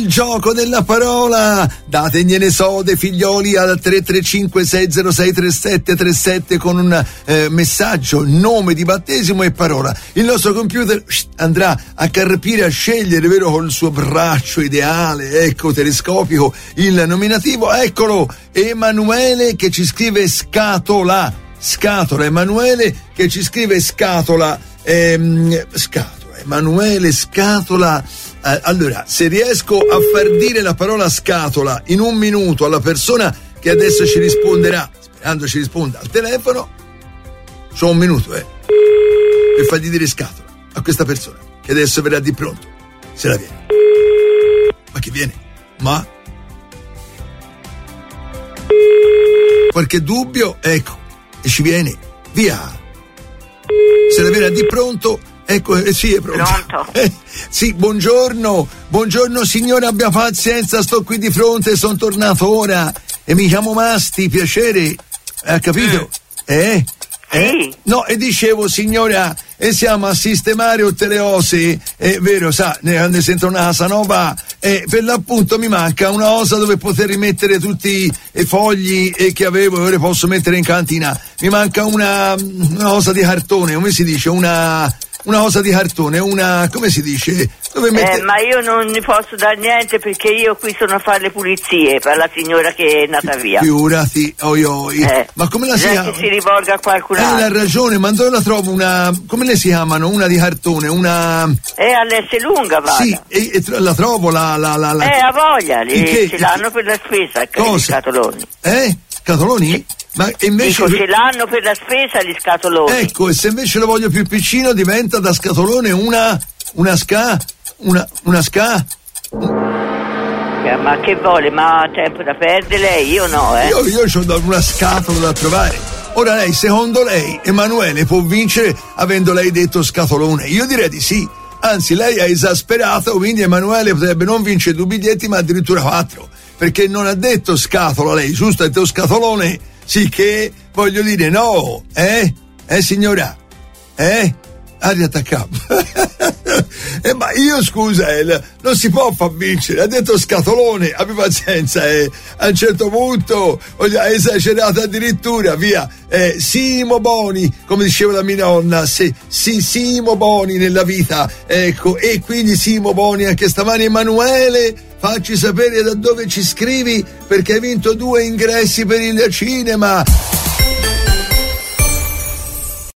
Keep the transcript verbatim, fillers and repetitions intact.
il gioco della parola. Dategliene sode, figlioli, al tre tre cinque sei zero sei tre sette tre sette con un eh, messaggio, nome di battesimo e parola. Il nostro computer andrà a carpire, a scegliere, vero, col suo braccio ideale, ecco, telescopico, il nominativo. Eccolo, Emanuele che ci scrive scatola. Scatola, Emanuele che ci scrive scatola. Ehm, scatola, Emanuele, scatola. Eh, allora, se riesco a far dire la parola scatola in un minuto alla persona che adesso ci risponderà, sperando ci risponda al telefono, c'ho un minuto, eh, per fargli dire scatola a questa persona che adesso verrà di pronto. Se la viene. Ma chi viene? Ma? Qualche dubbio? Ecco, e ci viene. Via. Se la viene di pronto. Ecco, eh, sì, è pronto. Pronto? Eh, sì, buongiorno. Buongiorno signora, abbia pazienza, sto qui di fronte, sono tornato ora. E mi chiamo Masti, piacere. Ha capito? Mm. Eh? Eh? Sì. No, e dicevo, signora, e siamo a sistemare tutte le osse, è vero, sa, ne, ne sento una casa nuova, e per l'appunto mi manca una osa dove poter rimettere tutti i fogli e che avevo e ora posso mettere in cantina. Mi manca una, una osa di cartone, come si dice? Una... Una osa di cartone, una, come si dice? Dove mette... Eh, ma io non ne posso dare niente perché io qui sono a fare le pulizie per la signora che è nata via. Figurati, oi oi. Eh, ma come la si chiama? Che si rivolga a qualcun altro. Eh, ha ragione, ma dove la trovo una, come le si chiamano? Una di cartone, una... Eh, all'S lunga, va. Sì, e, e la trovo, la... la, la, la... Eh, a voglia, li, che, ce l'hanno per la spesa, i scatoloni. Eh? Scatoloni? Ma invece... Dico, ce l'hanno per la spesa gli scatoloni. Ecco, e se invece lo voglio più piccino diventa da scatolone una... una ska... una... una ska... Eh, ma che vuole? Ma ha tempo da perdere lei? Io no, eh. Io, io ho una scatola da trovare. Ora lei, secondo lei, Emanuele può vincere avendo lei detto scatolone? Io direi di sì. Anzi, lei ha esasperato, quindi Emanuele potrebbe non vincere due biglietti, ma addirittura quattro. Perché non ha detto scatola lei, giusto? Ha detto scatolone. Sì che, voglio dire, no, eh? Eh signora? Eh? Ha riattaccato. eh, ma io scusa, eh, non si può far vincere, ha detto scatolone, abbi pazienza, eh. A un certo punto ha esagerato addirittura, via. Eh, Simo Boni, come diceva la mia nonna, se, sì, Simo Boni nella vita, ecco, e quindi Simo Boni anche stamani. Emanuele, facci sapere da dove ci scrivi perché hai vinto due ingressi per il cinema.